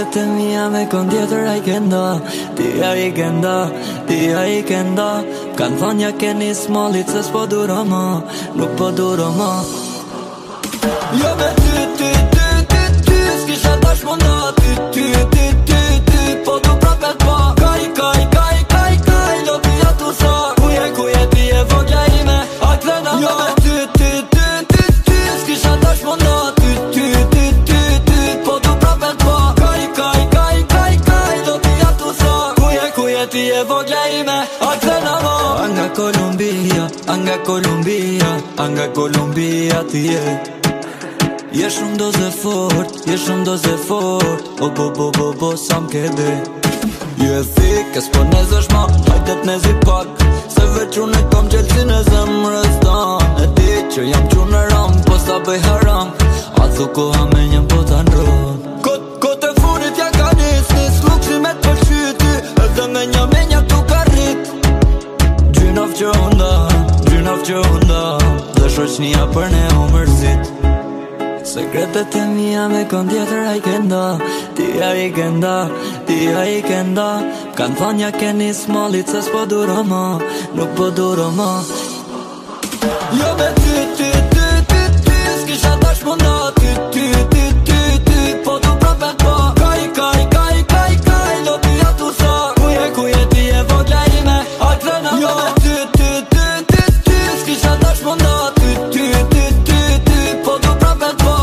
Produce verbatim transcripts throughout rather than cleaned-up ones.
Sekretet e mia me kon tjetër a i kenda, ti a i kenda, ti a i kenda. Kanë thonë ja keni smallit se s'po duro ma, nuk po duro ma. Jo me ty, ty, ty, ty, ty, s'kisha tash munda, ty, ty, ty, ty, ty, po du prapet pa. Kaj, kaj, kaj, kaj, kaj, do pija tu sa, kuje, kuje, ti e vogla ime, a këthena ma. Jo me ty, ty, ty, ty, ty, s'kisha tash munda, ty, ty, ty, ty, ty, po du prapet pa. Kaj, kaj, kaj, kaj, kaj, do pija tu sa, kuje, kuje, ti e vogla ime, a këthena ma. Anga Kolumbia, anga Kolumbia, anga Kolumbia ti e. Je shumë doze fort, je shumë doze fort, o bo bo bo bo sa m'kede. Ju e thik, e s'po nezësh ma, hajtet nezi pak, se veç unë e kam qelsin e zemrës tan. E di që jam qunë ram, po sa bëj haram, a thu koha me njëm po ta ndron. Kot, kot e funit ja ka nis, nis luksi me t'përshyti, edhe me nja me nja tu ka rrit. Gjynaf që unda, gjynaf që unda, dhe shoqnia për ne u mërzit. Sekretet e mia me kon tjetër a i kenda, ti a i kenda, ti a i kenda. Kanë thonë ja keni smallit se s'po duro ma, nuk po duro ma. Jo me ty, ty, ty, ty, ty, s'kisha tash munda, ty, ty, ty, ty, ty, po du prapet pa. Kaj, kaj, kaj, kaj, kaj, do pija tu sa, kuje, kuje, ti e vogla ime, a këthena ma. Jo me ty, ty, ty, ty, ty, s'kisha tash munda, ty, ty, ty, ty, ty, po du prapet pa.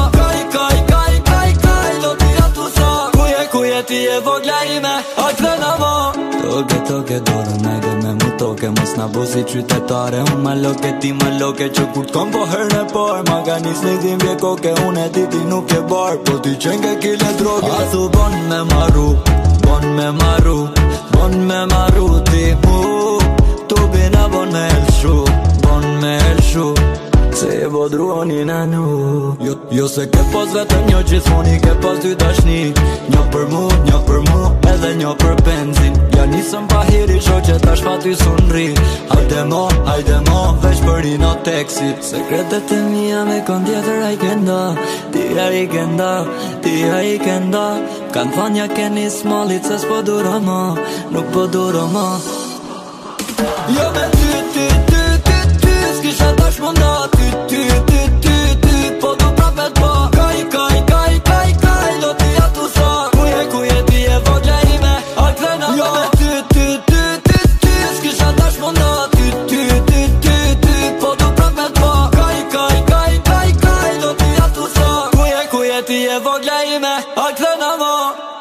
Ti e vogla ime, a këthena ma. Toke, toke, dorën najde me mu toke, mos na bo si qytetare. Unë ma loke, ti ma loke, që kur t'kom po herë në par. Ma ka nis një tim vje koke, unë e ti ti nuk e bar. Po ti qenke kile droge, a thu bon me maru, bon me maru, bon me maru ti mu. Tu bina bon me elshu, bon me elshu, se e bodruoni në nu. Jo, jo se ke pas vetëm një gjithmoni, ke pas dy dashni. Një për mu, një për mu, edhe një për benzin. Ja nisëm pa hiri qo që tash pa ty sunri. Hajde mo, hajde mo, veç për i në teksi. Sekretet e mia me kon tjetër a i kenda, ti a i kenda, ti a i kenda. Kanë thonë ja keni smallit se s'po duro ma, nuk po duro ma. Jo me ty, ty, ty, ty, ty, s'kisha tash munda, ty, ty, ty, ty, ty, po du prapet pa. Kaj, kaj, kaj, kaj, kaj, do t'ja tu sa, kuje, kuje, ti e vogla ime, a këthena ma. Jo me ty, ty, ty, ty, ty, s'kisha tash munda, ty, ty, ty, ty, ty, po du prapet pa. Kaj, kaj, kaj, kaj, kaj, do t'ja tu sa, kuje, kuje, ti e vogla ime, a këthena ma.